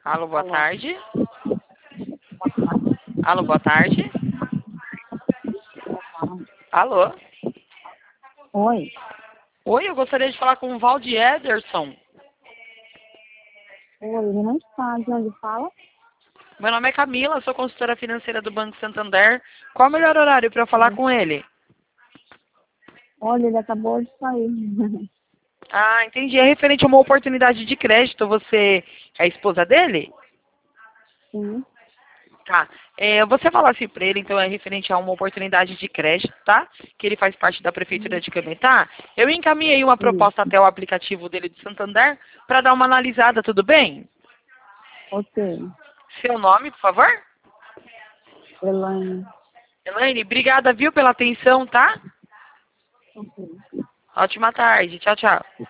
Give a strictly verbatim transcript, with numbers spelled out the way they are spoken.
Alô, boa Alô. tarde. Alô, boa tarde. Alô. Oi. Oi, eu gostaria de falar com o Valdir Ederson. Oi, ele não está. De onde fala? Meu nome é Camila, sou consultora financeira do Banco Santander. Qual o melhor horário para eu falar Oi. com ele? Olha, ele acabou de sair. Ah, entendi. É referente a uma oportunidade de crédito. Você é a esposa dele? Sim. Tá. É, você falar assim para ele, então é referente a uma oportunidade de crédito, tá? Que ele faz parte da Prefeitura de Cametá. Eu encaminhei uma Sim. proposta até o aplicativo dele do Santander para dar uma analisada, tudo bem? Ok. Seu nome, por favor? Elaine. Elaine, obrigada, viu, pela atenção, tá? Ok. Ótima tarde. Tchau, tchau.